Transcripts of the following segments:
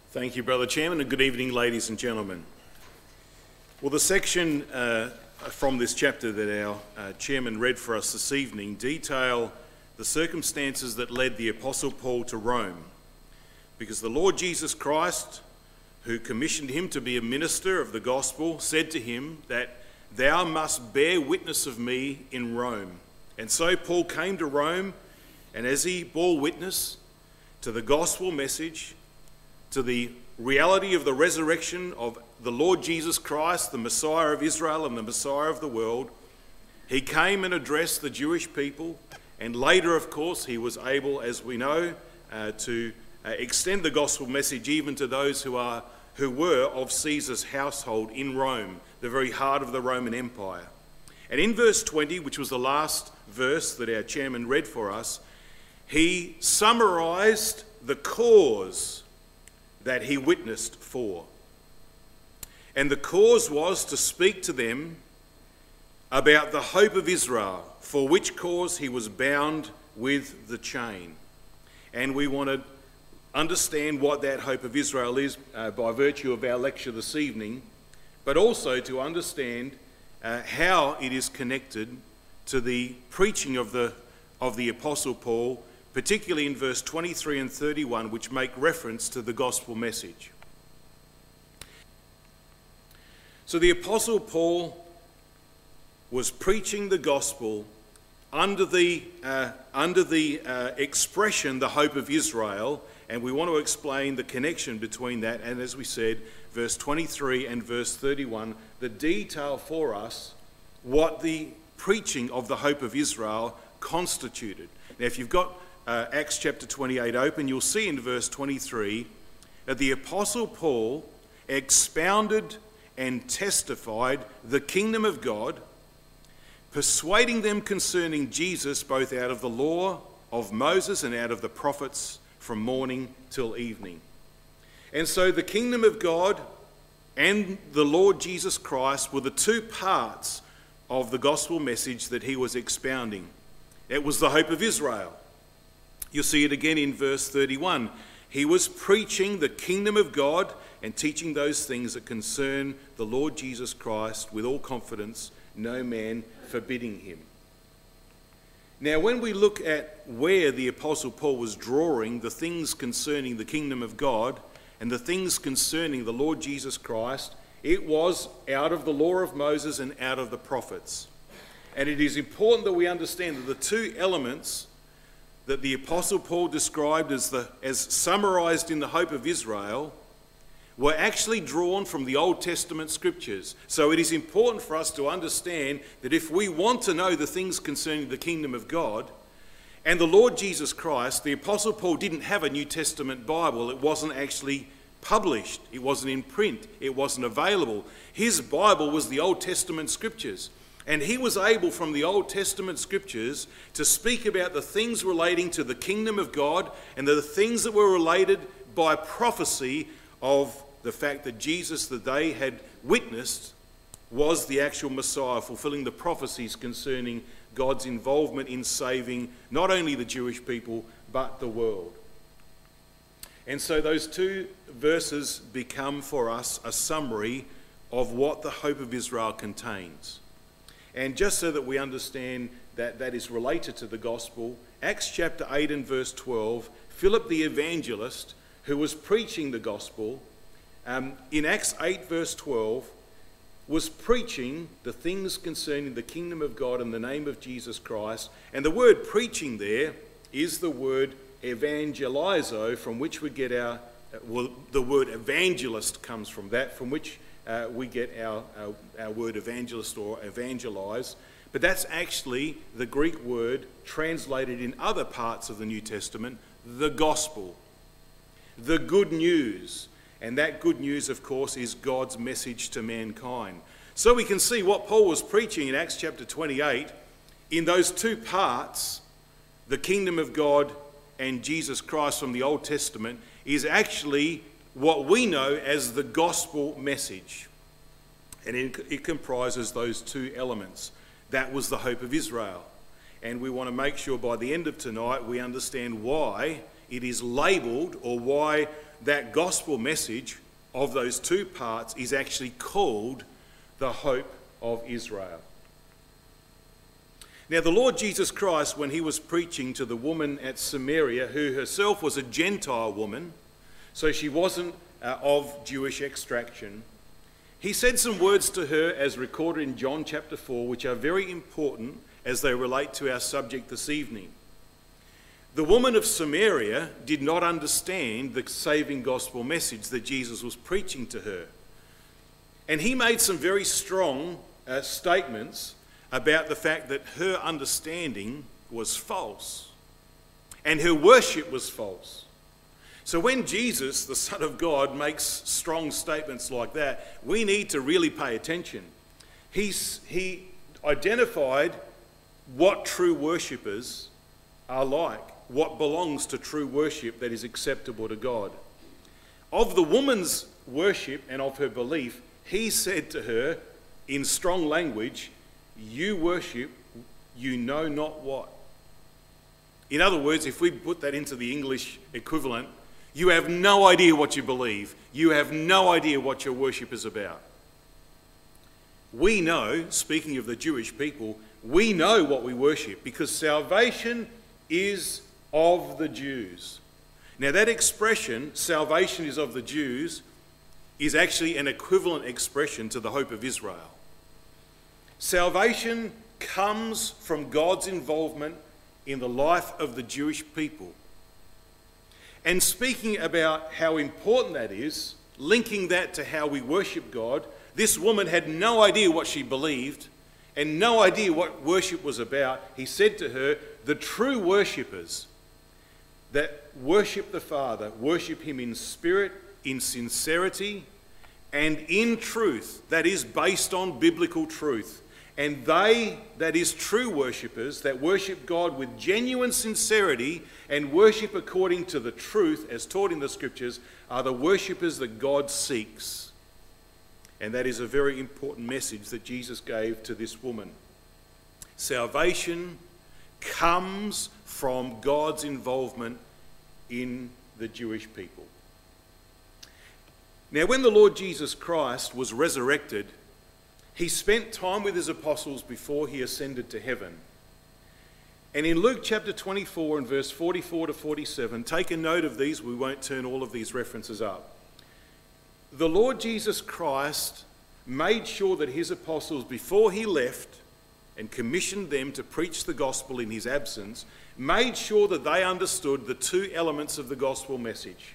Thank you, Brother Chairman, and good evening, ladies and gentlemen. Well, the section from this chapter that our Chairman read for us this evening detail the circumstances that led the Apostle Paul to Rome, because the Lord Jesus Christ, who commissioned him to be a minister of the gospel, said to him that thou must bear witness of me in Rome. And so Paul came to Rome, and as he bore witness to the gospel message, to the reality of the resurrection of the Lord Jesus Christ, the Messiah of Israel and the Messiah of the world, he came and addressed the Jewish people, and later, of course, he was able, as we know, to extend the gospel message even to those who were of Caesar's household in Rome, the very heart of the Roman Empire. And in verse 20, which was the last verse that our chairman read for us, he summarised the cause that he witnessed for. And the cause was to speak to them about the hope of Israel, for which cause he was bound with the chain. And we want to understand what that hope of Israel is by virtue of our lecture this evening, but also to understand how it is connected to the preaching of the Apostle Paul, particularly in verse 23 and 31, which make reference to the gospel message. So the Apostle Paul was preaching the gospel under the expression, the hope of Israel, and we want to explain the connection between that and, as we said, verse 23 and verse 31, the detail for us what the preaching of the hope of Israel constituted. Now, if you've got Acts chapter 28 open, you'll see in verse 23 that the Apostle Paul expounded and testified the kingdom of God, persuading them concerning Jesus both out of the law of Moses and out of the prophets from morning till evening. And so the kingdom of God and the Lord Jesus Christ were the two parts of the gospel message that he was expounding. It was the hope of Israel. You'll see it again in verse 31. He was preaching the kingdom of God and teaching those things that concern the Lord Jesus Christ with all confidence, no man forbidding him. Now, when we look at where the Apostle Paul was drawing the things concerning the kingdom of God and the things concerning the Lord Jesus Christ, it was out of the law of Moses and out of the prophets. And it is important that we understand that the two elements that the Apostle Paul described as summarised in the hope of Israel were actually drawn from the Old Testament scriptures. So it is important for us to understand that if we want to know the things concerning the kingdom of God and the Lord Jesus Christ, the Apostle Paul didn't have a New Testament Bible. It wasn't actually published. It wasn't in print. It wasn't available. His Bible was the Old Testament scriptures. And he was able from the Old Testament scriptures to speak about the things relating to the kingdom of God and the things that were related by prophecy of the fact that Jesus, that they had witnessed, was the actual Messiah, fulfilling the prophecies concerning God's involvement in saving not only the Jewish people, but the world. And so those two verses become for us a summary of what the hope of Israel contains. And just so that we understand that that is related to the gospel, Acts chapter 8 and verse 12, Philip the evangelist, who was preaching the gospel, in Acts 8 verse 12, was preaching the things concerning the kingdom of God in the name of Jesus Christ. And the word preaching there is the word evangelizo, from which we get the word evangelist comes from that, from which we get our word evangelist or evangelize. But that's actually the Greek word translated in other parts of the New Testament, the gospel, the good news. And that good news, of course, is God's message to mankind. So we can see what Paul was preaching in Acts chapter 28 in those two parts, the kingdom of God and Jesus Christ from the Old Testament, is actually what we know as the gospel message. And it comprises those two elements. That was the hope of Israel. And we want to make sure by the end of tonight we understand why it is labelled, or why that gospel message of those two parts is actually called the hope of Israel. Now, the Lord Jesus Christ, when he was preaching to the woman at Samaria, who herself was a Gentile woman, so she wasn't of Jewish extraction, he said some words to her as recorded in John chapter 4, which are very important as they relate to our subject this evening. The woman of Samaria did not understand the saving gospel message that Jesus was preaching to her. And he made some very strong statements about the fact that her understanding was false and her worship was false. So when Jesus, the Son of God, makes strong statements like that, we need to really pay attention. He identified what true worshippers are like, what belongs to true worship that is acceptable to God. Of the woman's worship and of her belief, he said to her in strong language, "You worship, you know not what." In other words, if we put that into the English equivalent, you have no idea what you believe. You have no idea what your worship is about. We know, speaking of the Jewish people, we know what we worship because salvation is of the Jews. Now that expression, salvation is of the Jews, is actually an equivalent expression to the hope of Israel. Salvation comes from God's involvement in the life of the Jewish people. And speaking about how important that is, linking that to how we worship God, this woman had no idea what she believed and no idea what worship was about. He said to her, the true worshippers that worship the Father, worship him in spirit, in sincerity, and in truth, that is based on biblical truth. And they, that is true worshippers, that worship God with genuine sincerity and worship according to the truth as taught in the scriptures, are the worshippers that God seeks. And that is a very important message that Jesus gave to this woman. Salvation comes from God's involvement in the Jewish people. Now, when the Lord Jesus Christ was resurrected, he spent time with his apostles before he ascended to heaven. And in Luke chapter 24 and verse 44 to 47, take a note of these, we won't turn all of these references up. The Lord Jesus Christ made sure that his apostles, before he left and commissioned them to preach the gospel in his absence, made sure that they understood the two elements of the gospel message.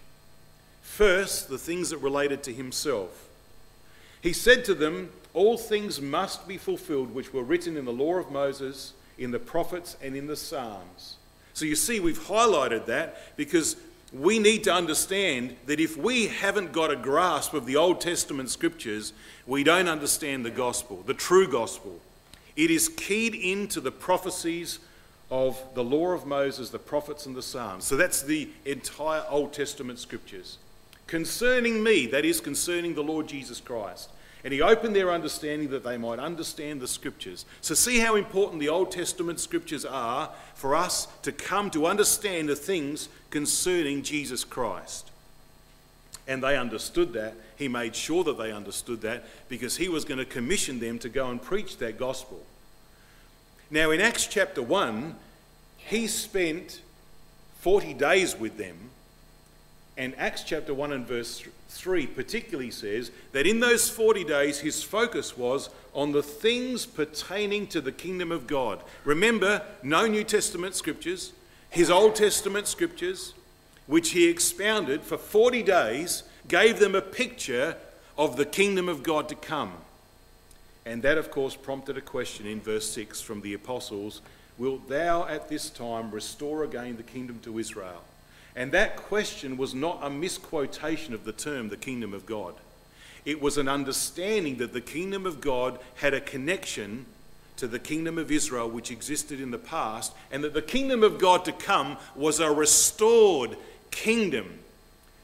First, the things that related to himself. He said to them, all things must be fulfilled which were written in the law of Moses, in the prophets, and in the Psalms. So you see, we've highlighted that because we need to understand that if we haven't got a grasp of the Old Testament scriptures, we don't understand the gospel, the true gospel. It is keyed into the prophecies of the law of Moses, the prophets, and the Psalms. So that's the entire Old Testament scriptures. Concerning me, that is concerning the Lord Jesus Christ. And he opened their understanding that they might understand the scriptures. So see how important the Old Testament scriptures are for us to come to understand the things concerning Jesus Christ. And they understood that. He made sure that they understood that because he was going to commission them to go and preach that gospel. Now in Acts chapter 1, he spent 40 days with them. And Acts chapter 1 and verse 3 particularly says that in those 40 days his focus was on the things pertaining to the kingdom of God. Remember, no New Testament scriptures, his Old Testament scriptures, which he expounded for 40 days, gave them a picture of the kingdom of God to come. And that, of course, prompted a question in verse 6 from the apostles, wilt thou at this time restore again the kingdom to Israel? And that question was not a misquotation of the term, the kingdom of God. It was an understanding that the kingdom of God had a connection to the kingdom of Israel which existed in the past, and that the kingdom of God to come was a restored kingdom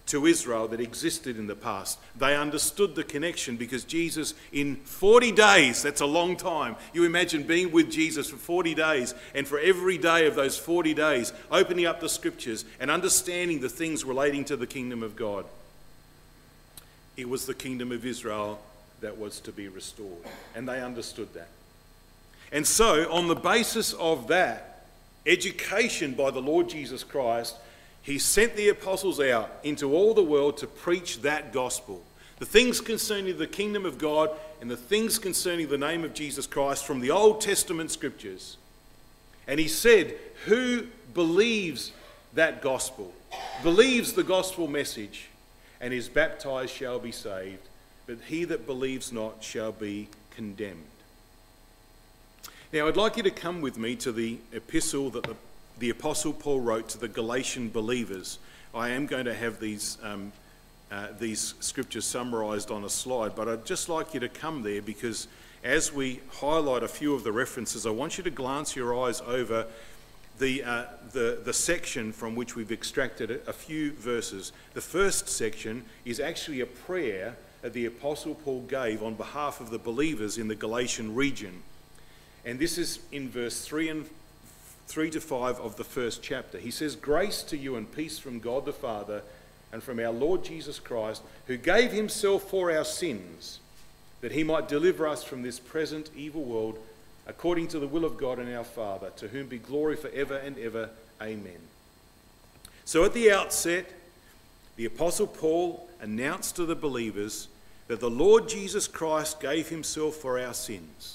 to Israel that existed in the past. They understood the connection because Jesus, in 40 days, that's a long time. You imagine being with Jesus for 40 days, and for every day of those 40 days, opening up the scriptures and understanding the things relating to the kingdom of God. It was the kingdom of Israel that was to be restored, and they understood that. And so, on the basis of that education by the Lord Jesus Christ, he sent the apostles out into all the world to preach that gospel. The things concerning the kingdom of God and the things concerning the name of Jesus Christ from the Old Testament scriptures. And he said, who believes that gospel, believes the gospel message, and is baptized shall be saved, but he that believes not shall be condemned. Now, I'd like you to come with me to the epistle that the Apostle Paul wrote to the Galatian believers. I am going to have these scriptures summarised on a slide, but I'd just like you to come there because as we highlight a few of the references, I want you to glance your eyes over the section from which we've extracted a few verses. The first section is actually a prayer that the Apostle Paul gave on behalf of the believers in the Galatian region. And this is in verse 3 to 5 of the first chapter. He says, "Grace to you and peace from God the Father and from our Lord Jesus Christ, who gave himself for our sins, that he might deliver us from this present evil world, according to the will of God and our Father, to whom be glory forever and ever. Amen." So at the outset, the Apostle Paul announced to the believers that the Lord Jesus Christ gave himself for our sins,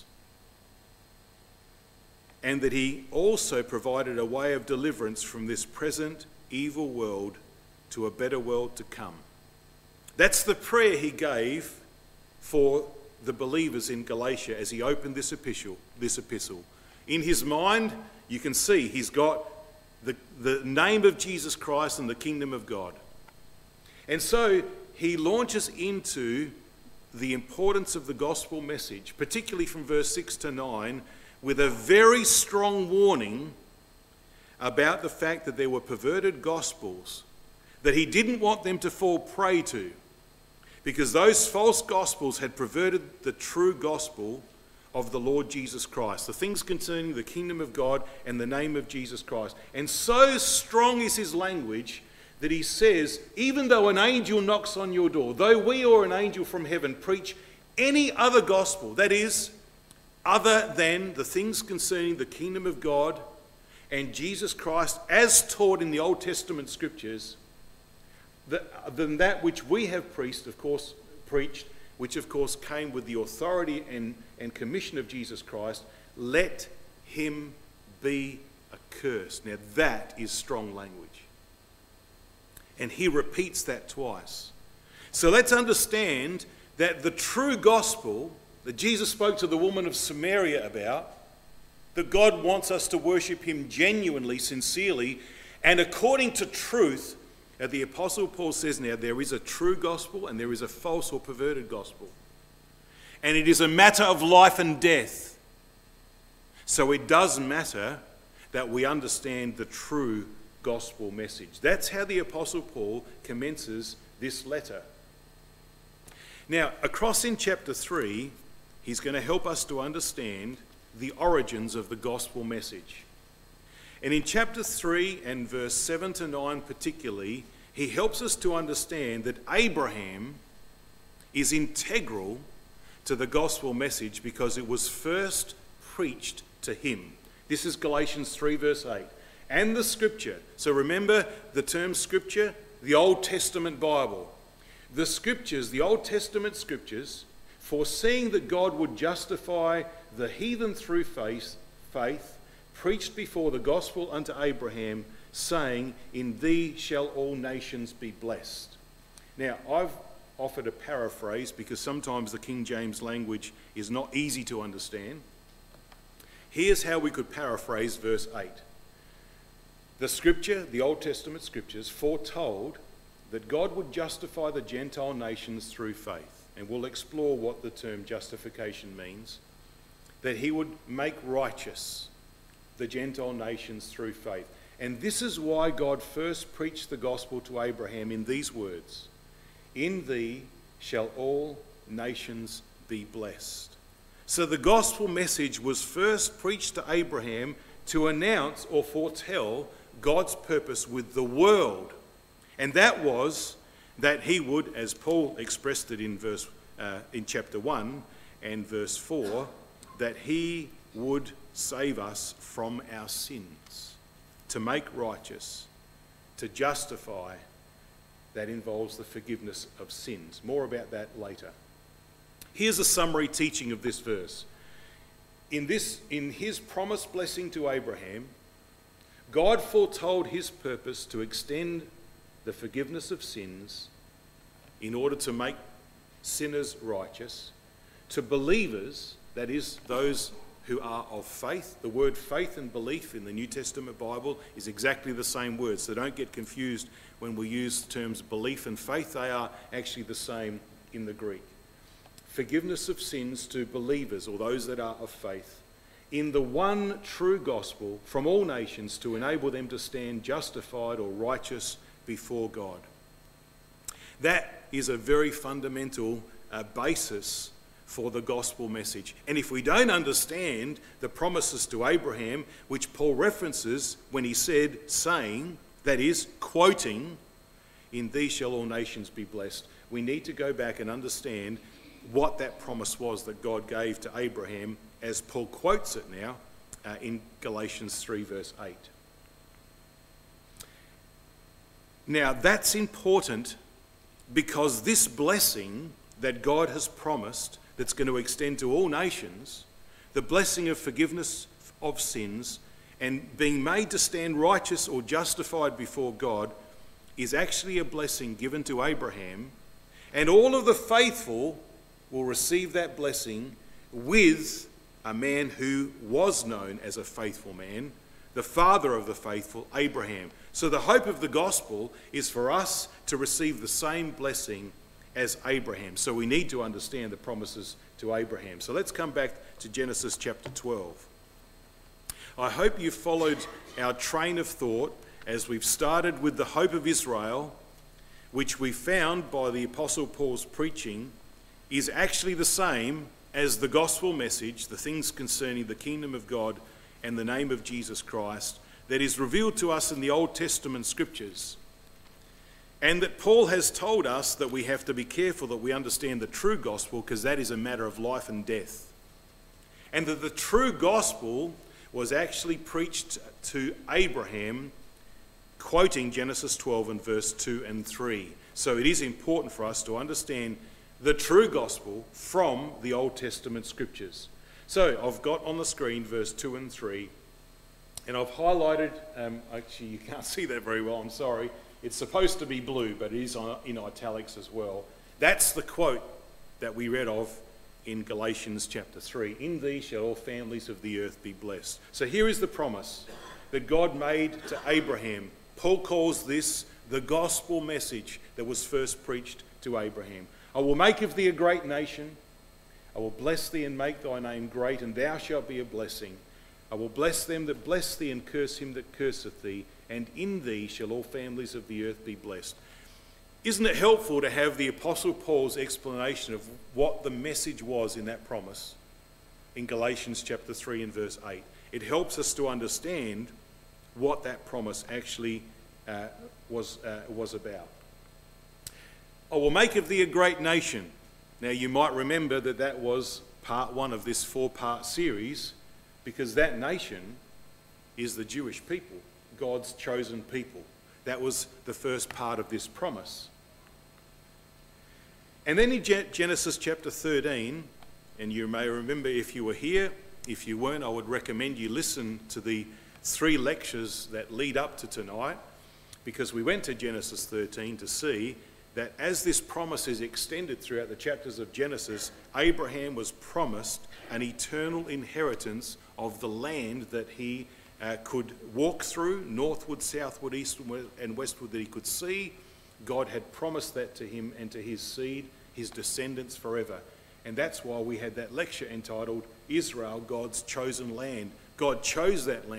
and that he also provided a way of deliverance from this present evil world to a better world to come. That's the prayer he gave for the believers in Galatia as he opened this epistle. In his mind, you can see he's got the name of Jesus Christ and the kingdom of God. And so he launches into the importance of the gospel message, particularly from verse 6 to 9, with a very strong warning about the fact that there were perverted gospels that he didn't want them to fall prey to, because those false gospels had perverted the true gospel of the Lord Jesus Christ, the things concerning the kingdom of God and the name of Jesus Christ. And so strong is his language that he says, even though an angel knocks on your door, though we or an angel from heaven preach any other gospel, that is, other than the things concerning the kingdom of God and Jesus Christ as taught in the Old Testament scriptures, than that which we have preached, which of course came with the authority and commission of Jesus Christ, let him be accursed. Now that is strong language. And he repeats that twice. So let's understand that the true gospel that Jesus spoke to the woman of Samaria about, that God wants us to worship him genuinely, sincerely, and according to truth, the Apostle Paul says now there is a true gospel and there is a false or perverted gospel. And it is a matter of life and death. So it does matter that we understand the true gospel message. That's how the Apostle Paul commences this letter. Now, across in chapter 3, he's going to help us to understand the origins of the gospel message. And in chapter 3 and verse 7 to 9 particularly, he helps us to understand that Abraham is integral to the gospel message because it was first preached to him. This is Galatians 3 verse 8. And the scripture. So remember the term scripture, the Old Testament Bible. The scriptures, the Old Testament scriptures, foreseeing that God would justify the heathen through faith, preached before the gospel unto Abraham, saying, "In thee shall all nations be blessed." Now, I've offered a paraphrase because sometimes the King James language is not easy to understand. Here's how we could paraphrase verse 8. The scripture, the Old Testament scriptures, foretold that God would justify the Gentile nations through faith. And we'll explore what the term justification means. That he would make righteous the Gentile nations through faith. And this is why God first preached the gospel to Abraham in these words: "In thee shall all nations be blessed." So the gospel message was first preached to Abraham to announce or foretell God's purpose with the world. And that was that he would, as Paul expressed it in chapter 1 and verse 4, that he would save us from our sins, to make righteous, to justify. That involves the forgiveness of sins. More about that later. Here's a summary teaching of this verse. In his promised blessing to Abraham, God foretold his purpose to extend the forgiveness of sins in order to make sinners righteous, to believers, that is, those who are of faith. The word faith and belief in the New Testament Bible is exactly the same word, so don't get confused when we use the terms belief and faith. They are actually the same in the Greek. Forgiveness of sins to believers, or those that are of faith, in the one true gospel from all nations, to enable them to stand justified or righteous before God. That is a very fundamental basis for the gospel message. And if we don't understand the promises to Abraham, which Paul references when he saying, that is, quoting, "In thee shall all nations be blessed," we need to go back and understand what that promise was that God gave to Abraham, as Paul quotes it now in Galatians 3 verse 8. Now that's important because this blessing that God has promised, that's going to extend to all nations, the blessing of forgiveness of sins and being made to stand righteous or justified before God, is actually a blessing given to Abraham, and all of the faithful will receive that blessing with a man who was known as a faithful man, the father of the faithful, Abraham. So the hope of the gospel is for us to receive the same blessing as Abraham. So we need to understand the promises to Abraham. So let's come back to Genesis chapter 12. I hope you followed our train of thought as we've started with the hope of Israel, which we found by the Apostle Paul's preaching is actually the same as the gospel message, the things concerning the kingdom of God and the name of Jesus Christ, that is revealed to us in the Old Testament scriptures. And that Paul has told us that we have to be careful that we understand the true gospel, because that is a matter of life and death. And that the true gospel was actually preached to Abraham, quoting Genesis 12 and verse 2 and 3. So it is important for us to understand the true gospel from the Old Testament scriptures. So I've got on the screen verse 2 and 3, and I've highlighted, actually you can't see that very well, I'm sorry. It's supposed to be blue, but it is in italics as well. That's the quote that we read of in Galatians chapter 3. "In thee shall all families of the earth be blessed." So here is the promise that God made to Abraham. Paul calls this the gospel message that was first preached to Abraham. "I will make of thee a great nation. I will bless thee and make thy name great, and thou shalt be a blessing. I will bless them that bless thee and curse him that curseth thee, and in thee shall all families of the earth be blessed." Isn't it helpful to have the Apostle Paul's explanation of what the message was in that promise in Galatians chapter 3 and verse 8? It helps us to understand what that promise actually was about. "I will make of thee a great nation." Now you might remember that that was part one of this 4-part series, because that nation is the Jewish people, God's chosen people. That was the first part of this promise. And then in Genesis chapter 13, and you may remember if you were here, if you weren't, I would recommend you listen to the 3 lectures that lead up to tonight, because we went to Genesis 13 to see that as this promise is extended throughout the chapters of Genesis, Abraham was promised an eternal inheritance of the land that he could walk through, northward, southward, eastward and westward, that he could see. God had promised that to him and to his seed, his descendants forever. And that's why we had that lecture entitled Israel, God's Chosen Land. God chose that land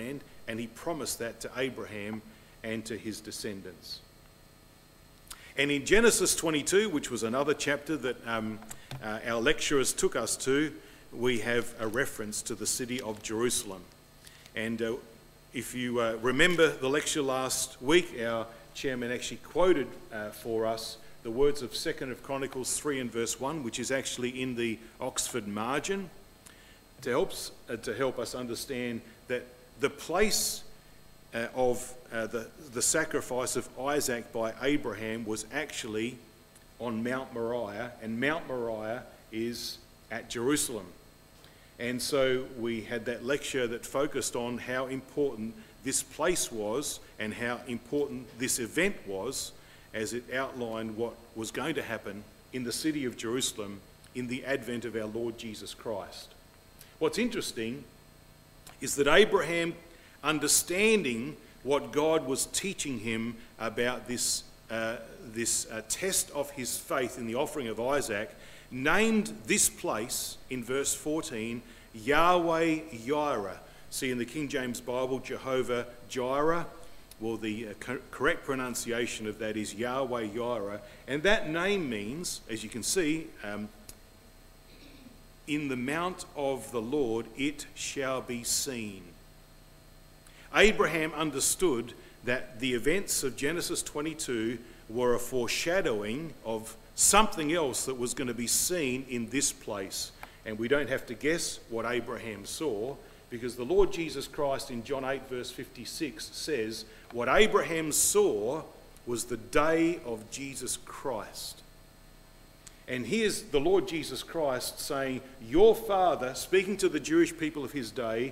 and he promised that to Abraham and to his descendants. And in Genesis 22, which was another chapter that our lecturers took us to, we have a reference to the city of Jerusalem. And if you remember the lecture last week, our chairman actually quoted for us the words of 2nd of Chronicles 3 and verse 1, which is actually in the Oxford margin, to help us understand that the place of the sacrifice of Isaac by Abraham was actually on Mount Moriah, and Mount Moriah is at Jerusalem. And so we had that lecture that focused on how important this place was and how important this event was, as it outlined what was going to happen in the city of Jerusalem in the advent of our Lord Jesus Christ. What's interesting is that Abraham, understanding what God was teaching him about this test of his faith in the offering of Isaac, named this place in verse 14 Yahweh Jireh. See, in the King James Bible, Jehovah Jireh. Well, the correct pronunciation of that is Yahweh Jireh. And that name means, as you can see, in the mount of the Lord it shall be seen. Abraham understood that the events of Genesis 22 were a foreshadowing of something else that was going to be seen in this place. And we don't have to guess what Abraham saw, because the Lord Jesus Christ in John 8 verse 56 says, what Abraham saw was the day of Jesus Christ. And here's the Lord Jesus Christ saying, your father, speaking to the Jewish people of his day,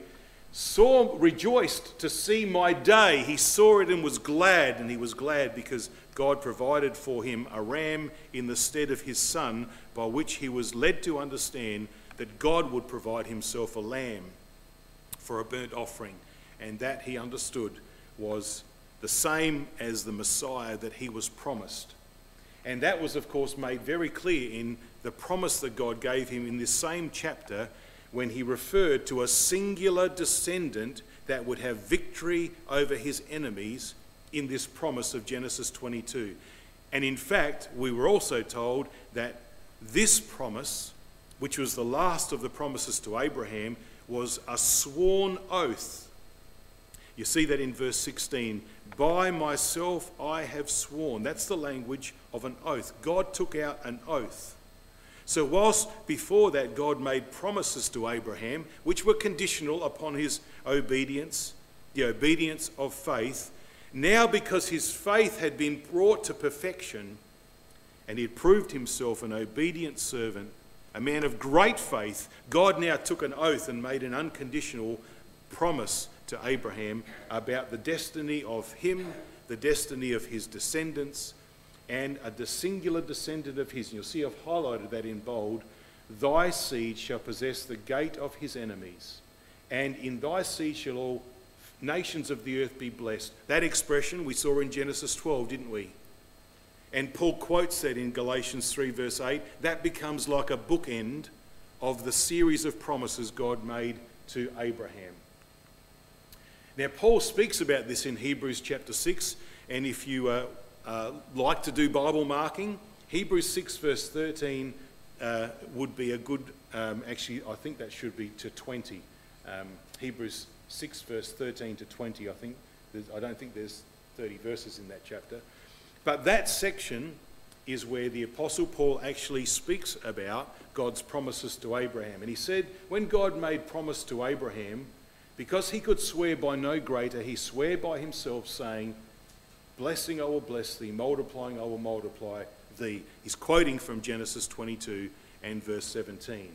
rejoiced to see my day. He saw it and was glad, and he was glad because God provided for him a ram in the stead of his son, by which he was led to understand that God would provide himself a lamb for a burnt offering, and that he understood was the same as the Messiah that he was promised. And that was, of course, made very clear in the promise that God gave him in this same chapter, when he referred to a singular descendant that would have victory over his enemies in this promise of Genesis 22. And in fact, we were also told that this promise, which was the last of the promises to Abraham, was a sworn oath. You see that in verse 16. By myself I have sworn. That's the language of an oath. God took out an oath. So whilst before that God made promises to Abraham, which were conditional upon his obedience, the obedience of faith, now because his faith had been brought to perfection and he had proved himself an obedient servant, a man of great faith, God now took an oath and made an unconditional promise to Abraham about the destiny of him, the destiny of his descendants, and a singular descendant of his. And you'll see I've highlighted that in bold. Thy seed shall possess the gate of his enemies, and in thy seed shall all nations of the earth be blessed. That expression we saw in Genesis 12, didn't we? And Paul quotes that in Galatians 3 verse 8. That becomes like a bookend of the series of promises God made to Abraham. Now Paul speaks about this in Hebrews chapter 6, and if you like to do Bible marking, Hebrews 6 verse 13 would be a good, actually I think that should be to 20. Hebrews 6 verse 13 to 20, I don't think there's 30 verses in that chapter. But that section is where the Apostle Paul actually speaks about God's promises to Abraham. And he said, when God made promise to Abraham, because he could swear by no greater, he swore by himself, saying, blessing I will bless thee, multiplying I will multiply thee. He's quoting from Genesis 22 and verse 17.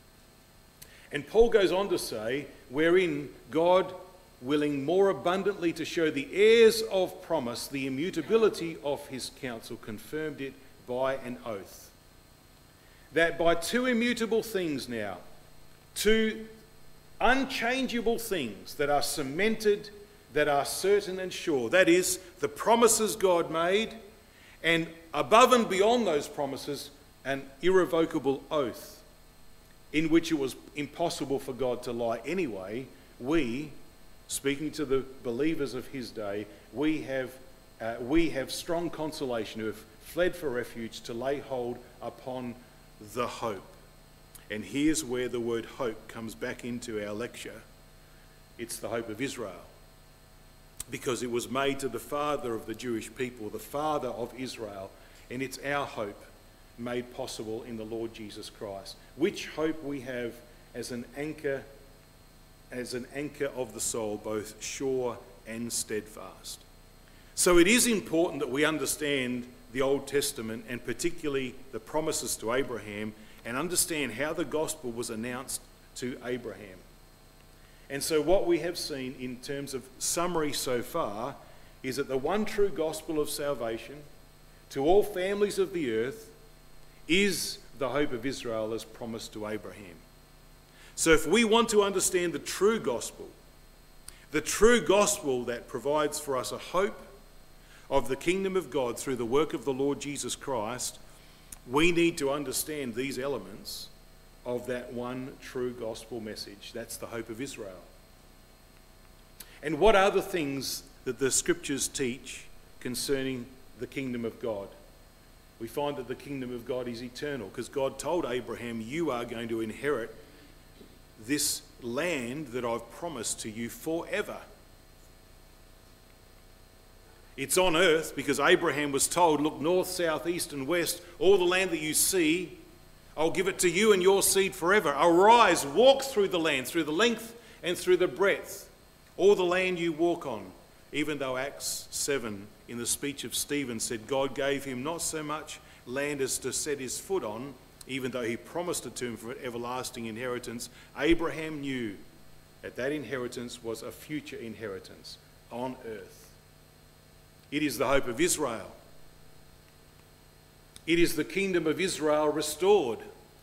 And Paul goes on to say, wherein God, willing more abundantly to show the heirs of promise the immutability of his counsel, confirmed it by an oath. That by two immutable things now, two unchangeable things that are cemented, that are certain and sure, that is, the promises God made, and above and beyond those promises, an irrevocable oath in which it was impossible for God to lie anyway, we, speaking to the believers of his day, we have strong consolation who have fled for refuge to lay hold upon the hope. And here's where the word hope comes back into our lecture. It's the hope of Israel. Because it was made to the father of the Jewish people, the father of Israel, and it's our hope made possible in the Lord Jesus Christ. Which hope we have as an anchor of the soul, both sure and steadfast. So it is important that we understand the Old Testament, and particularly the promises to Abraham, and understand how the gospel was announced to Abraham. And so what we have seen in terms of summary so far is that the one true gospel of salvation to all families of the earth is the hope of Israel as promised to Abraham. So if we want to understand the true gospel that provides for us a hope of the kingdom of God through the work of the Lord Jesus Christ, we need to understand these elements of that one true gospel message. That's the hope of Israel. And what are the things that the scriptures teach concerning the kingdom of God? We find that the kingdom of God is eternal, because God told Abraham, you are going to inherit this land that I've promised to you forever. It's on earth because Abraham was told, look, north, south, east and west, all the land that you see, I'll give it to you and your seed forever. Arise, walk through the land, through the length and through the breadth, all the land you walk on. Even though Acts 7, in the speech of Stephen, said God gave him not so much land as to set his foot on, even though he promised it to him for an everlasting inheritance, Abraham knew that that inheritance was a future inheritance on earth. It is the hope of Israel. It is the kingdom of Israel restored.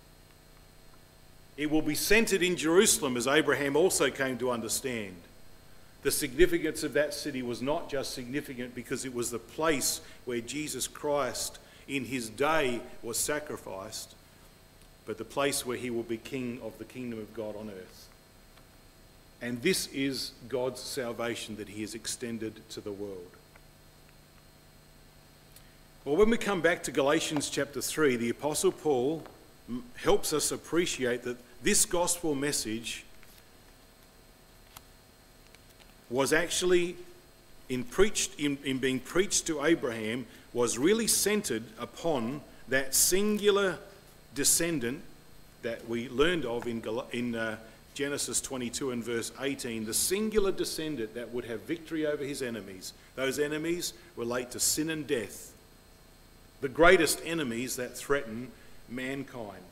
It will be centered in Jerusalem, as Abraham also came to understand. The significance of that city was not just significant because it was the place where Jesus Christ in his day was sacrificed, but the place where he will be king of the kingdom of God on earth. And this is God's salvation that he has extended to the world. Well, when we come back to Galatians chapter 3, the Apostle Paul helps us appreciate that this gospel message was actually in being preached to Abraham was really centered upon that singular descendant that we learned of in Genesis 22 and verse 18, the singular descendant that would have victory over his enemies. Those enemies relate to sin and death, the greatest enemies that threaten mankind.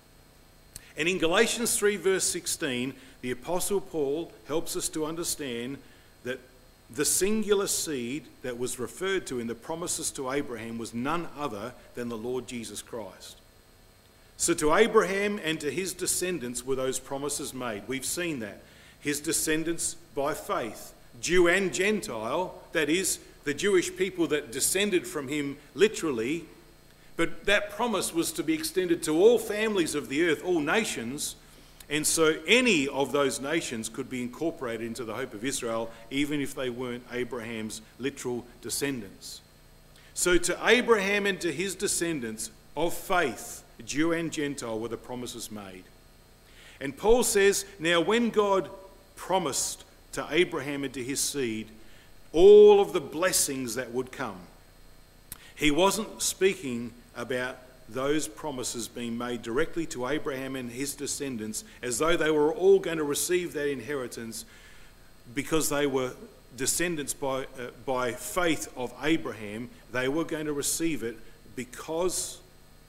And in Galatians 3 verse 16, the Apostle Paul helps us to understand that the singular seed that was referred to in the promises to Abraham was none other than the Lord Jesus Christ. So to Abraham and to his descendants were those promises made. We've seen that. His descendants by faith, Jew and Gentile, that is, the Jewish people that descended from him literally, but that promise was to be extended to all families of the earth, all nations, and so any of those nations could be incorporated into the hope of Israel, even if they weren't Abraham's literal descendants. So to Abraham and to his descendants of faith, Jew and Gentile, were the promises made. And Paul says, now when God promised to Abraham and to his seed all of the blessings that would come, he wasn't speaking about those promises being made directly to Abraham and his descendants as though they were all going to receive that inheritance because they were descendants by faith of Abraham. They were going to receive it because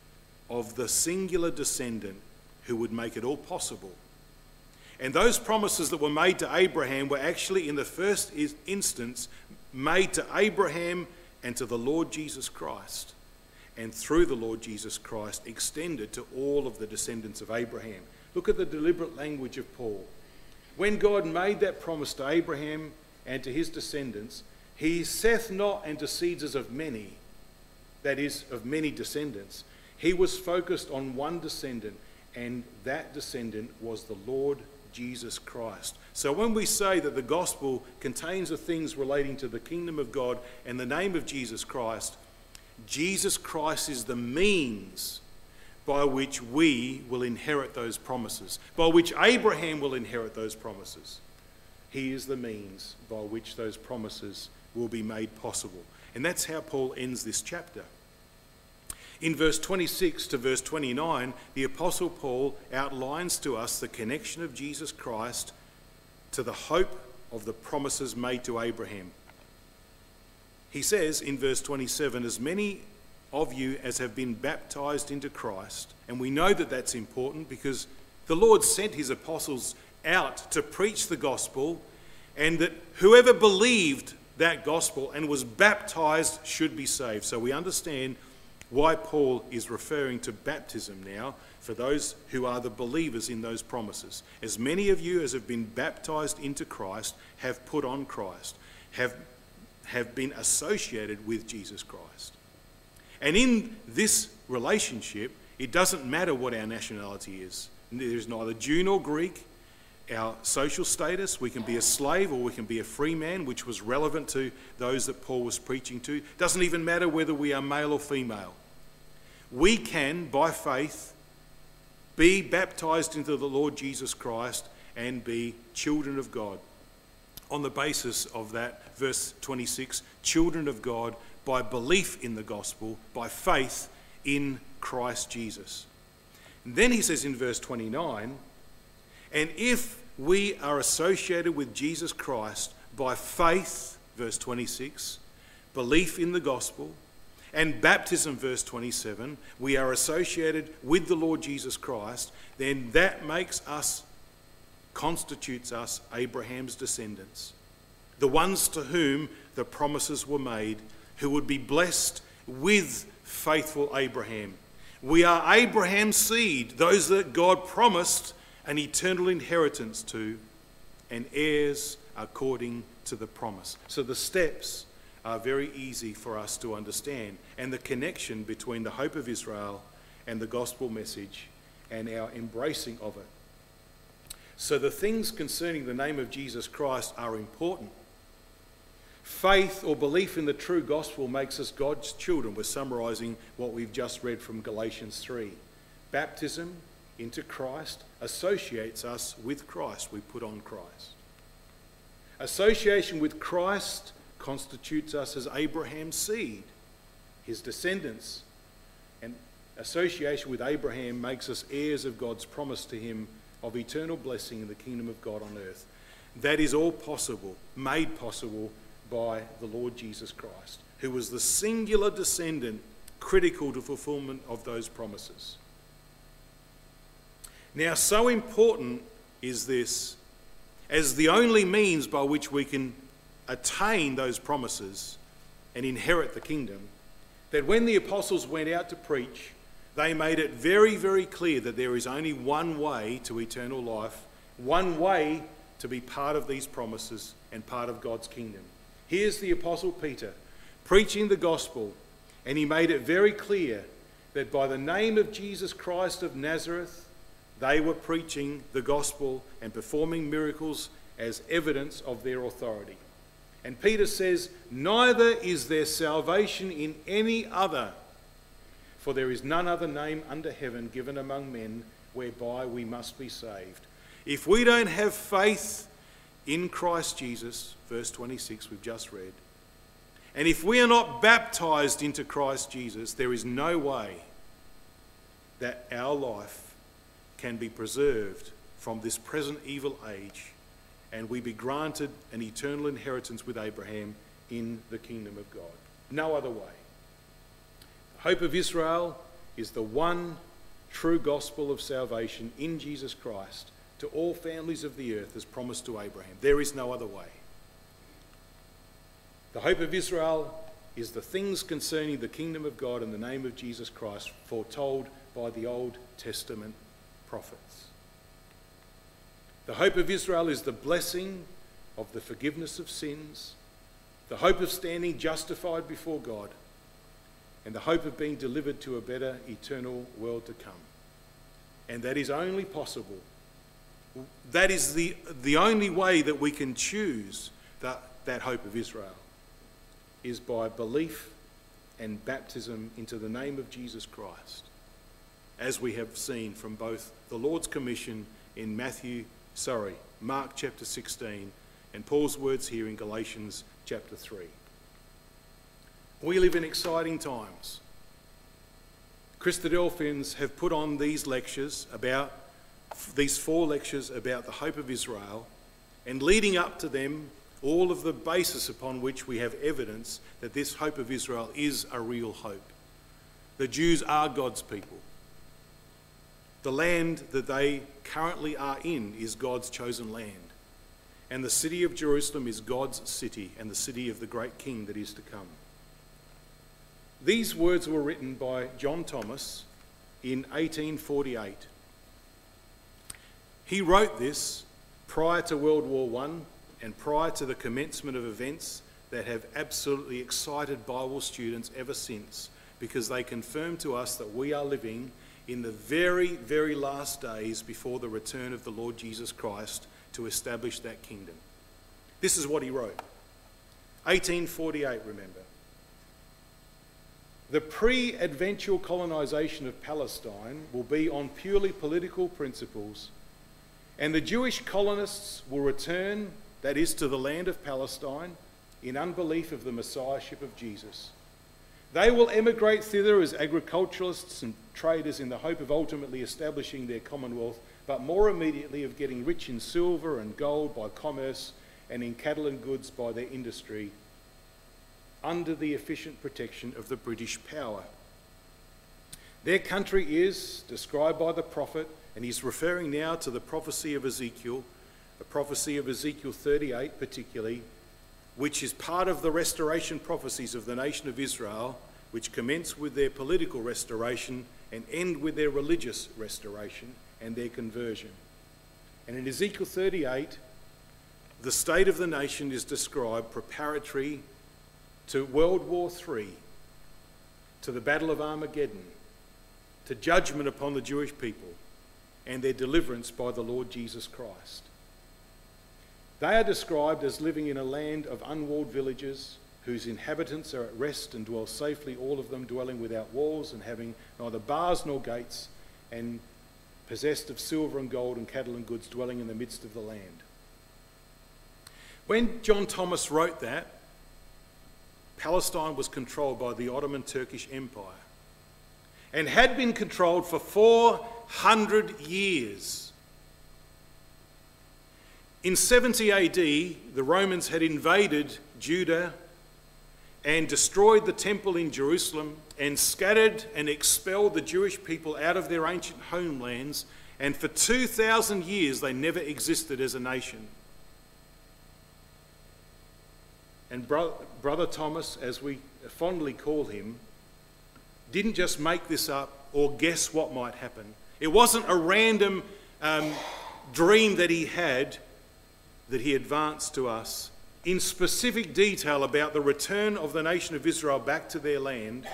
of the singular descendant who would make it all possible. And those promises that were made to Abraham were actually in the first instance made to Abraham and to the Lord Jesus Christ, and through the Lord Jesus Christ extended to all of the descendants of Abraham. Look at the deliberate language of Paul. When God made that promise to Abraham and to his descendants, he saith not unto seeds as of many, that is, of many descendants. He was focused on one descendant, and that descendant was the Lord Jesus Christ. So when we say that the gospel contains the things relating to the kingdom of God and the name of Jesus Christ is the means by which we will inherit those promises, by which Abraham will inherit those promises. He is the means by which those promises will be made possible. And that's how Paul ends this chapter. In verse 26 to verse 29, the Apostle Paul outlines to us the connection of Jesus Christ to the hope of the promises made to Abraham. He says in verse 27, as many of you as have been baptized into Christ, and we know that that's important because the Lord sent his apostles out to preach the gospel, and that whoever believed that gospel and was baptized should be saved. So we understand why Paul is referring to baptism now for those who are the believers in those promises. As many of you as have been baptized into Christ have put on Christ, have been associated with Jesus Christ. And in this relationship, it doesn't matter what our nationality is. There's neither Jew nor Greek. Our social status, we can be a slave or we can be a free man, which was relevant to those that Paul was preaching to. Doesn't even matter whether we are male or female. We can, by faith, be baptized into the Lord Jesus Christ and be children of God. On the basis of that, verse 26, children of God by belief in the gospel, by faith in Christ Jesus. And then he says in verse 29, and if we are associated with Jesus Christ by faith, verse 26, belief in the gospel, and baptism, verse 27, we are associated with the Lord Jesus Christ, then that constitutes us Abraham's descendants, the ones to whom the promises were made, who would be blessed with faithful Abraham. We are Abraham's seed, those that God promised an eternal inheritance to, and heirs according to the promise. So the steps are very easy for us to understand, and the connection between the hope of Israel and the gospel message and our embracing of it. So the things concerning the name of Jesus Christ are important. Faith or belief in the true gospel makes us God's children. We're summarising what we've just read from Galatians 3. Baptism into Christ associates us with Christ. We put on Christ. Association with Christ constitutes us as Abraham's seed, his descendants. And association with Abraham makes us heirs of God's promise to him of eternal blessing in the kingdom of God on earth. That is all possible, made possible by the Lord Jesus Christ, who was the singular descendant critical to fulfillment of those promises. Now, so important is this as the only means by which we can attain those promises and inherit the kingdom, that when the apostles went out to preach, they made it very, very clear that there is only one way to eternal life, one way to be part of these promises and part of God's kingdom. Here's the Apostle Peter preaching the gospel, and he made it very clear that by the name of Jesus Christ of Nazareth, they were preaching the gospel and performing miracles as evidence of their authority. And Peter says, neither is there salvation in any other, for there is none other name under heaven given among men whereby we must be saved. If we don't have faith in Christ Jesus, verse 26 we've just read, and if we are not baptized into Christ Jesus, there is no way that our life can be preserved from this present evil age and we be granted an eternal inheritance with Abraham in the kingdom of God. No other way. The hope of Israel is the one true gospel of salvation in Jesus Christ to all families of the earth as promised to Abraham. There is no other way. The hope of Israel is the things concerning the kingdom of God in the name of Jesus Christ foretold by the Old Testament prophets. The hope of Israel is the blessing of the forgiveness of sins, the hope of standing justified before God, and the hope of being delivered to a better eternal world to come. And that is only possible that is the only way that we can choose that hope of Israel, is by belief and baptism into the name of Jesus Christ, as we have seen from both the Lord's commission in Mark chapter 16 and Paul's words here in Galatians chapter 3. We live in exciting times. Christadelphians have put on these 4 lectures about the hope of Israel, and leading up to them, all of the basis upon which we have evidence that this hope of Israel is a real hope. The Jews are God's people. The land that they currently are in is God's chosen land. And the city of Jerusalem is God's city and the city of the great King that is to come. These words were written by John Thomas in 1848. He wrote this prior to World War I and prior to the commencement of events that have absolutely excited Bible students ever since, because they confirm to us that we are living in the very, very last days before the return of the Lord Jesus Christ to establish that kingdom. This is what he wrote. 1848, remember. The pre-adventual colonisation of Palestine will be on purely political principles, and the Jewish colonists will return, that is, to the land of Palestine, in unbelief of the Messiahship of Jesus. They will emigrate thither as agriculturalists and traders in the hope of ultimately establishing their commonwealth, but more immediately of getting rich in silver and gold by commerce and in cattle and goods by their industry, under the efficient protection of the British power. Their country is described by the prophet, and he's referring now to the prophecy of Ezekiel, the prophecy of Ezekiel 38 particularly, which is part of the restoration prophecies of the nation of Israel, which commence with their political restoration and end with their religious restoration and their conversion. And in Ezekiel 38, the state of the nation is described preparatory to World War III, to the Battle of Armageddon, to judgment upon the Jewish people and their deliverance by the Lord Jesus Christ. They are described as living in a land of unwalled villages whose inhabitants are at rest and dwell safely, all of them dwelling without walls and having neither bars nor gates, and possessed of silver and gold and cattle and goods, dwelling in the midst of the land. When John Thomas wrote that, Palestine was controlled by the Ottoman Turkish Empire and had been controlled for 400 years. In 70 AD, the Romans had invaded Judah and destroyed the temple in Jerusalem and scattered and expelled the Jewish people out of their ancient homelands, and for 2,000 years they never existed as a nation. And Brother Thomas, as we fondly call him, didn't just make this up or guess what might happen. It wasn't a random dream that he had, that he advanced to us in specific detail about the return of the nation of Israel back to their land,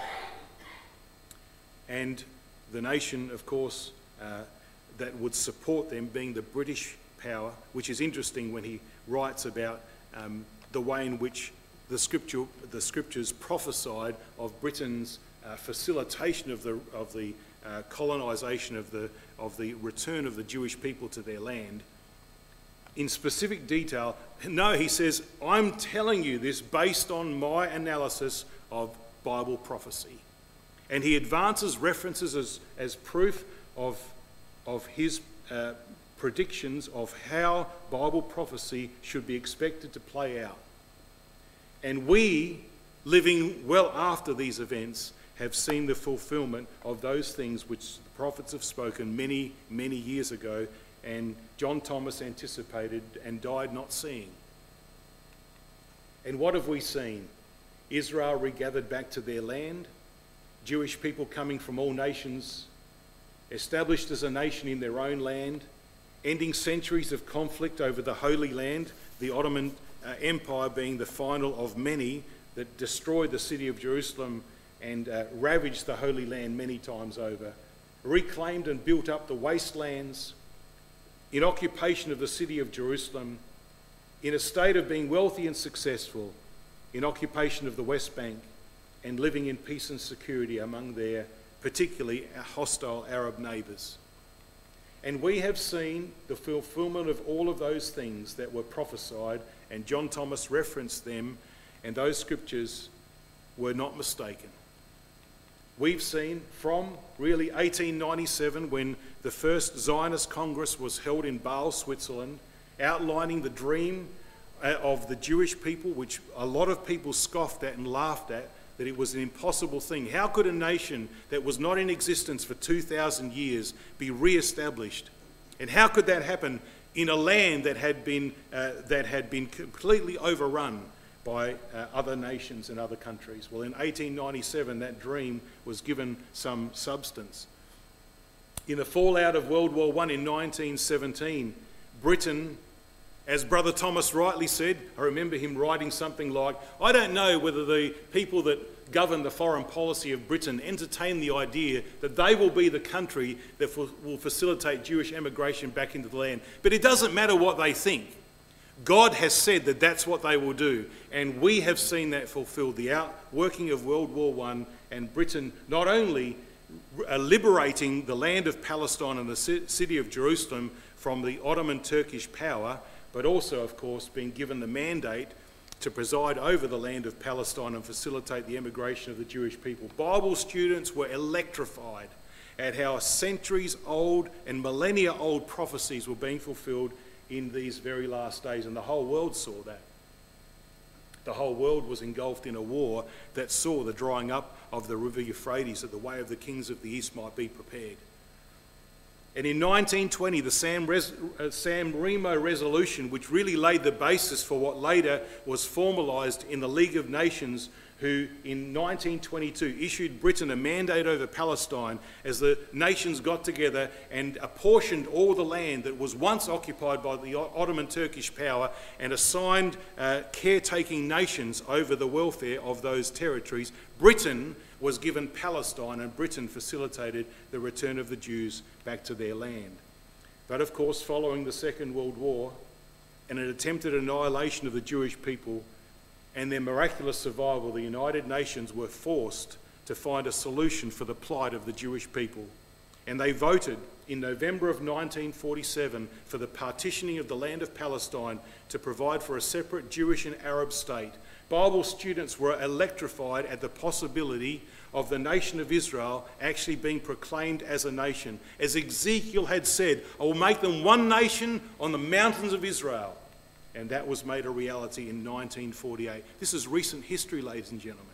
and the nation, of course, that would support them being the British power, which is interesting when he writes about the way in which the scriptures prophesied of Britain's facilitation of the colonisation of the return of the Jewish people to their land. In specific detail, no, he says, I'm telling you this based on my analysis of Bible prophecy. And he advances references as proof of his predictions of how Bible prophecy should be expected to play out. And we, living well after these events, have seen the fulfillment of those things which the prophets have spoken many, many years ago, and John Thomas anticipated and died not seeing. And what have we seen? Israel regathered back to their land, Jewish people coming from all nations, established as a nation in their own land, ending centuries of conflict over the Holy Land, the Ottoman Empire being the final of many that destroyed the city of Jerusalem and ravaged the Holy Land many times over, reclaimed and built up the wastelands, in occupation of the city of Jerusalem, in a state of being wealthy and successful, in occupation of the West Bank, and living in peace and security among their particularly hostile Arab neighbours. And we have seen the fulfilment of all of those things that were prophesied, and John Thomas referenced them, and those scriptures were not mistaken. We've seen from really 1897, when the first Zionist Congress was held in Basel, Switzerland, outlining the dream of the Jewish people, which a lot of people scoffed at and laughed at, that it was an impossible thing. How could a nation that was not in existence for 2,000 years be re-established? And how could that happen in a land that had been completely overrun by other nations and other countries? Well, in 1897, that dream was given some substance. In the fallout of World War I in 1917, Britain, as Brother Thomas rightly said, I remember him writing something like, I don't know whether the people that govern the foreign policy of Britain entertain the idea that they will be the country that will facilitate Jewish emigration back into the land. But it doesn't matter what they think. God has said that that's what they will do, and we have seen that fulfilled. The outworking of World War I, and Britain not only liberating the land of Palestine and the city of Jerusalem from the Ottoman Turkish power, but also, of course, being given the mandate to preside over the land of Palestine and facilitate the emigration of the Jewish people. Bible students were electrified at how centuries-old and millennia-old prophecies were being fulfilled in these very last days, and the whole world saw that. The whole world was engulfed in a war that saw the drying up of the river Euphrates, that the way of the kings of the east might be prepared. And in 1920, the San Remo Resolution, which really laid the basis for what later was formalised in the League of Nations, who in 1922 issued Britain a mandate over Palestine as the nations got together and apportioned all the land that was once occupied by the Ottoman Turkish power and assigned caretaking nations over the welfare of those territories. Britain was given Palestine, and Britain facilitated the return of the Jews back to their land. But of course, following the Second World War and an attempted annihilation of the Jewish people and their miraculous survival, the United Nations were forced to find a solution for the plight of the Jewish people. And they voted in November of 1947 for the partitioning of the land of Palestine to provide for a separate Jewish and Arab state. Bible students were electrified at the possibility of the nation of Israel actually being proclaimed as a nation. As Ezekiel had said, I will make them one nation on the mountains of Israel. And that was made a reality in 1948. This is recent history, ladies and gentlemen.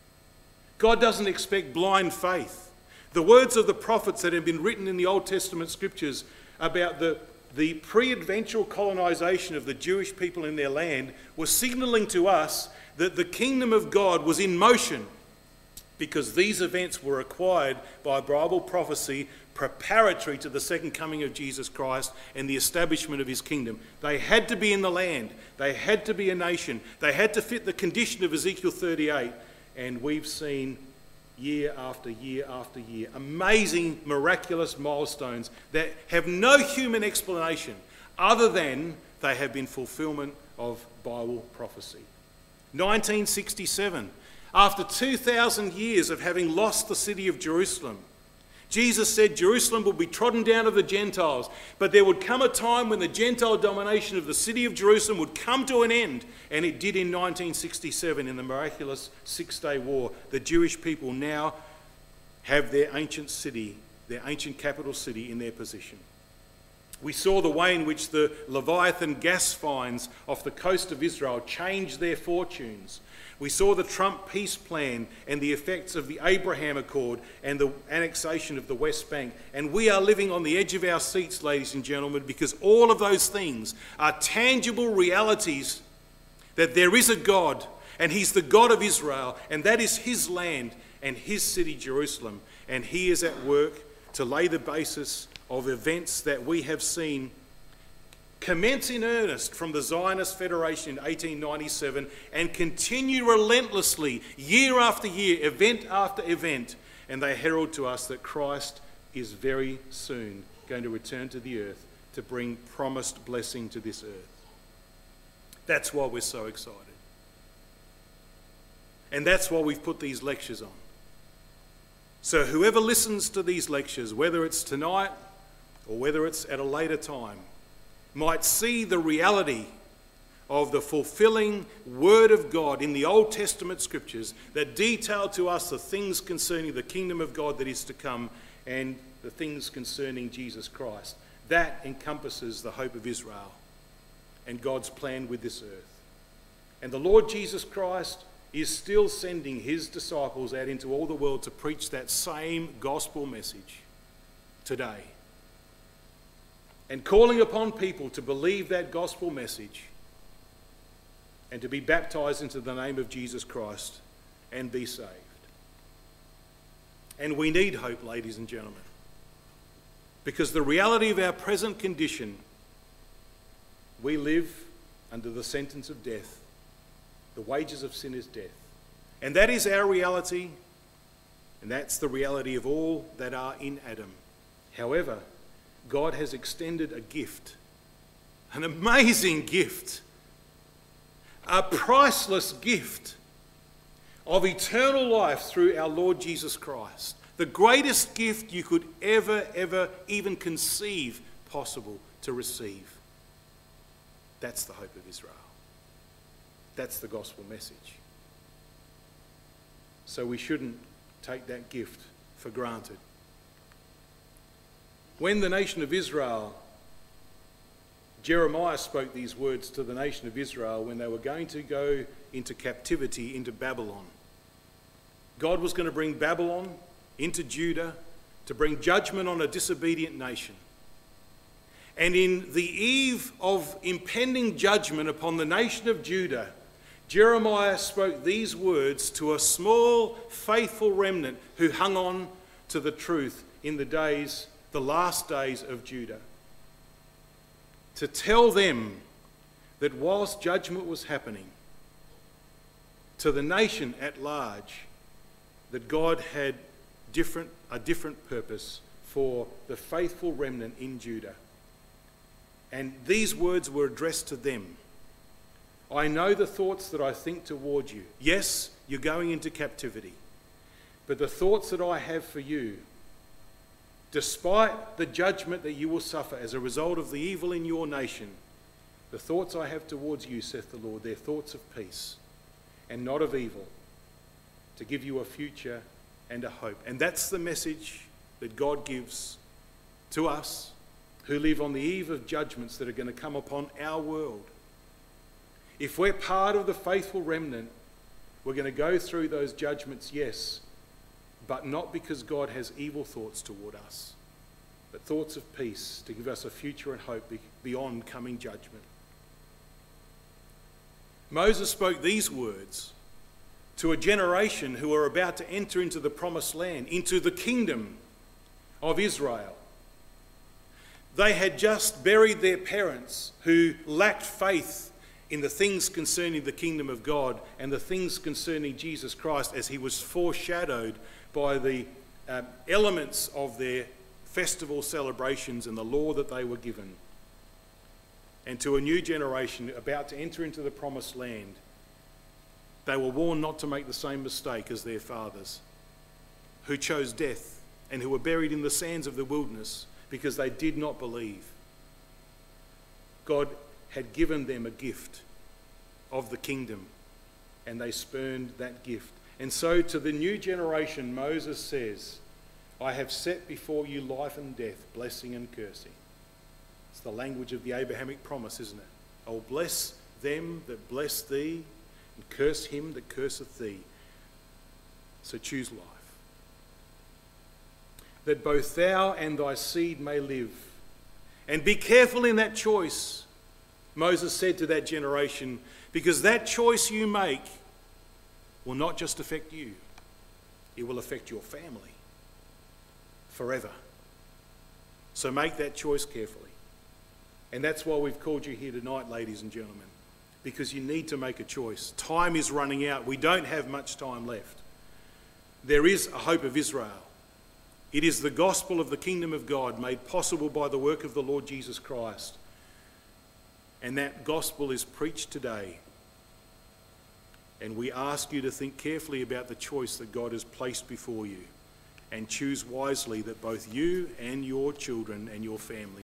God doesn't expect blind faith. The words of the prophets that have been written in the Old Testament scriptures about the pre-adventural colonisation of the Jewish people in their land was signalling to us that the kingdom of God was in motion, because these events were required by Bible prophecy preparatory to the second coming of Jesus Christ and the establishment of his kingdom. They had to be in the land. They had to be a nation. They had to fit the condition of Ezekiel 38. And we've seen year after year after year amazing, miraculous milestones that have no human explanation other than they have been fulfillment of Bible prophecy. 1967, after 2,000 years of having lost the city of Jerusalem, Jesus said Jerusalem will be trodden down of the Gentiles, but there would come a time when the Gentile domination of the city of Jerusalem would come to an end, and it did in 1967 in the miraculous Six-Day War. The Jewish people now have their ancient city, their ancient capital city, in their possession. We saw the way in which the Leviathan gas finds off the coast of Israel changed their fortunes. We saw the Trump peace plan and the effects of the Abraham Accord and the annexation of the West Bank. And we are living on the edge of our seats, ladies and gentlemen, because all of those things are tangible realities that there is a God, and he's the God of Israel, and that is his land and his city, Jerusalem. And he is at work to lay the basis of events that we have seen commence in earnest from the Zionist Federation in 1897 and continue relentlessly year after year, event after event. And they herald to us that Christ is very soon going to return to the earth to bring promised blessing to this earth. That's why we're so excited. And that's why we've put these lectures on. So whoever listens to these lectures, whether it's tonight or whether it's at a later time, might see the reality of the fulfilling Word of God in the Old Testament scriptures that detail to us the things concerning the kingdom of God that is to come and the things concerning Jesus Christ. That encompasses the hope of Israel and God's plan with this earth. And the Lord Jesus Christ is still sending his disciples out into all the world to preach that same gospel message today. And calling upon people to believe that gospel message and to be baptized into the name of Jesus Christ and be saved. And we need hope, ladies and gentlemen, because the reality of our present condition, we live under the sentence of death. The wages of sin is death. And that is our reality, and that's the reality of all that are in Adam. However, God has extended a gift, an amazing gift, a priceless gift of eternal life through our Lord Jesus Christ. The greatest gift you could ever even conceive possible to receive. That's the hope of Israel. That's the gospel message. So we shouldn't take that gift for granted. When the nation of Israel, Jeremiah spoke these words to the nation of Israel when they were going to go into captivity into Babylon. God was going to bring Babylon into Judah to bring judgment on a disobedient nation. And in the eve of impending judgment upon the nation of Judah, Jeremiah spoke these words to a small, faithful remnant who hung on to the truth in the last days of Judah. To tell them that whilst judgment was happening to the nation at large, that God had a different purpose for the faithful remnant in Judah. And these words were addressed to them. I know the thoughts that I think toward you. Yes, you're going into captivity. But the thoughts that I have for you, despite the judgment that you will suffer as a result of the evil in your nation, the thoughts I have towards you, saith the Lord, they're thoughts of peace and not of evil, to give you a future and a hope. And that's the message that God gives to us who live on the eve of judgments that are going to come upon our world. If we're part of the faithful remnant, we're going to go through those judgments, yes, but not because God has evil thoughts toward us, but thoughts of peace to give us a future and hope beyond coming judgment. Moses spoke these words to a generation who are about to enter into the promised land, into the kingdom of Israel. They had just buried their parents who lacked faith in the things concerning the kingdom of God and the things concerning Jesus Christ as he was foreshadowed by the elements of their festival celebrations and the law that they were given. And to a new generation about to enter into the promised land, they were warned not to make the same mistake as their fathers, who chose death and who were buried in the sands of the wilderness because they did not believe. God had given them a gift of the kingdom, and they spurned that gift. And so to the new generation, Moses says, I have set before you life and death, blessing and cursing. It's the language of the Abrahamic promise, isn't it? I will bless them that bless thee, and curse him that curseth thee. So choose life, that both thou and thy seed may live. And be careful in that choice, Moses said to that generation, because that choice you make will not just affect you, it will affect your family forever. So make that choice carefully. And that's why we've called you here tonight, ladies and gentlemen, because you need to make a choice. Time is running out. We don't have much time left. There is a hope of Israel. It is the gospel of the kingdom of God made possible by the work of the Lord Jesus Christ. And that gospel is preached today. And we ask you to think carefully about the choice that God has placed before you, and choose wisely that both you and your children and your family